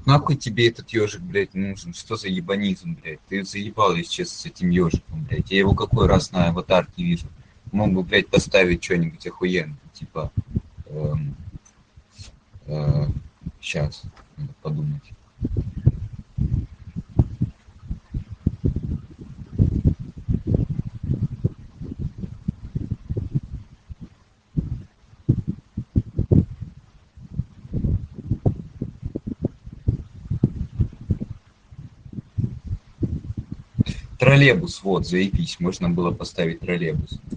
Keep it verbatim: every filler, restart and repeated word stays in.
нахуй тебе этот ежик, блядь, нужен? Что за ебанизм, блядь? Ты заебал, если честно, с этим ежиком, блядь. Я его какой раз на аватарке вижу. Мог бы, блядь, поставить что-нибудь охуенное, типа... Эм, э, сейчас, надо подумать. Троллейбус, вот, заебись, можно было поставить троллейбус.